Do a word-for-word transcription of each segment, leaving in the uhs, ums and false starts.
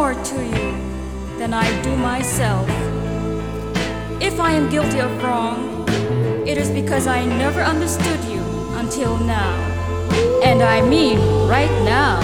more to you than I do myself. If I am guilty of wrong, it is because I never understood you until now. And I mean right now.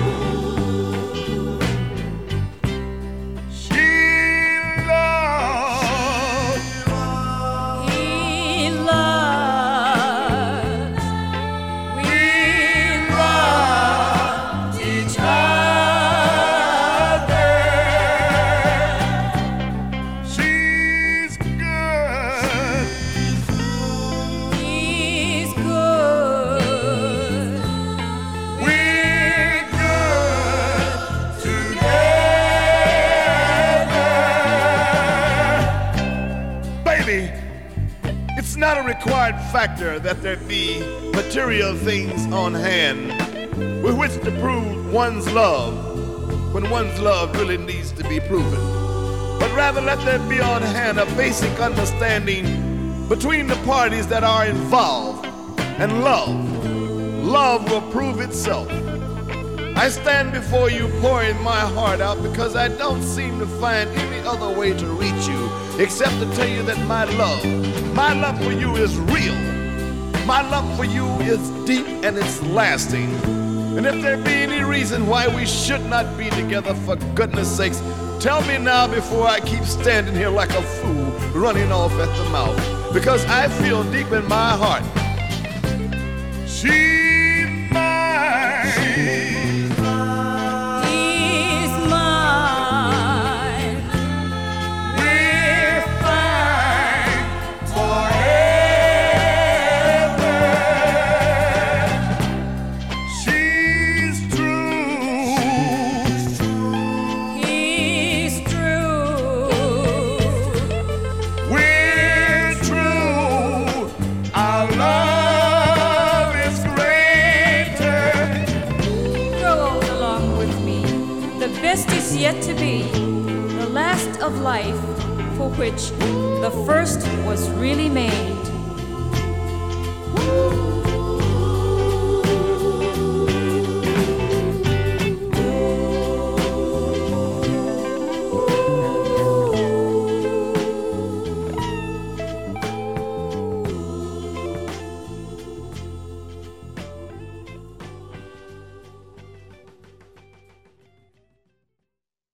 It's not a required factor that there be material things on hand with which to prove one's love when one's love really needs to be proven. But rather let there be on hand a basic understanding between the parties that are involved, and love, love will prove itself. I stand before you pouring my heart out because I don't seem to find any other way to reach you except to tell you that my love, my love for you is real. My love for you is deep and it's lasting. And if there be any reason why we should not be together, for goodness sakes, tell me now before I keep standing here like a fool running off at the mouth. Because I feel deep in my heart, she's mine. The best is yet to be, the last of life for which the first was really made.